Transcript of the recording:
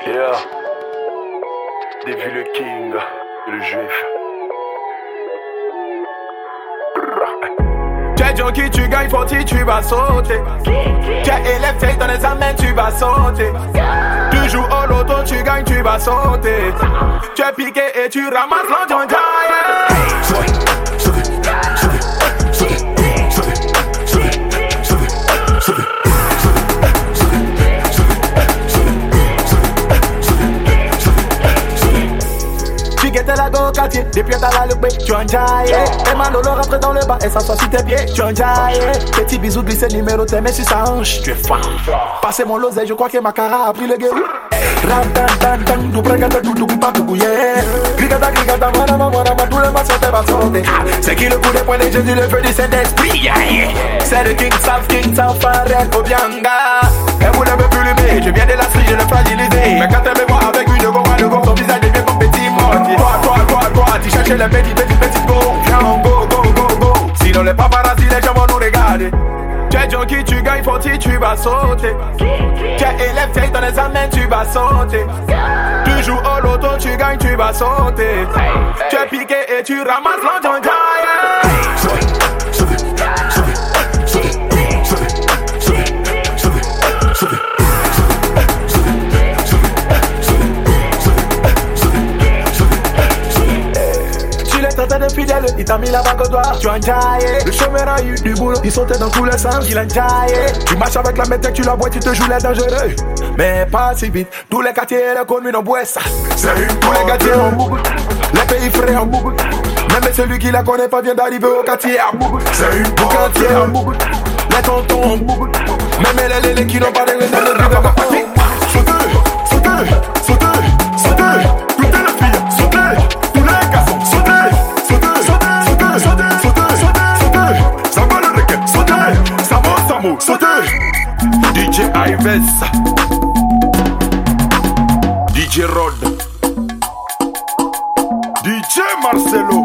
Yeah. Davy le King, le juif. Tu es junkie, tu gagnes forti, tu vas sauter. Tu es élève, dans les examens, tu vas sauter. Tu joues au loto, tu gagnes, tu vas sauter. Tu es piqué et tu ramasses l'enjoint. T'es la go au quartier, des pieds à la loupé, tu enjailles. Et Manolo rentre dans le bar et s'assoit sur tes pieds, tu enjailles. Petit bisou glissé numéro tes mains sur sa hanche, tu es fan. Passez mon losé, je crois que ma cara a pris le guérou. Ram tan tan tan, tu prégates tout pas tout yeah. Grigata grigata, moi tout le monde se va sauter. C'est qui le coup de poing de Jésus, le feu du Saint-Esprit. C'est le King South, Farel, Obianga. Elle voulait me plumer, je viens de la street, je l'ai fragilisé. Mais quand elle me voit avec une gomme à le gomme, son visage devient comme petit monde. Toi, tu cherches les petits go. Viens on go. Sinon les paparazzi, les gens vont nous regarder. Tu es junkie, tu gagnes forti, tu vas sauter. Tu es élève, dans les examens, tu vas sauter. Tu joues au loto, tu gagnes, tu vas sauter. Tu es piqué et tu ramasses l'enjoint. De fidèle, il t'a mis la bague au doigt, tu as enjaillé. Le chômeur a eu du boulot, il sautait dans tous les sens, il a enjaillé. Tu marches avec la méthode, tu la bois, tu te joues les dangereux. Mais pas si vite, tous les quartiers reconnus dans Bouessa. C'est une tous les quartiers en boucle, les pays frais en boucle. Même celui qui la connaît pas vient d'arriver au quartier en boucle. C'est une quartier en boucle, les tontons en boucle. Même les qui n'ont pas de raison de vivre dans quartier. Sautez, toutes les filles, sautez, tous les garçons, sautez. Sautez, DJ Ives, DJ Rod, DJ Marcelo.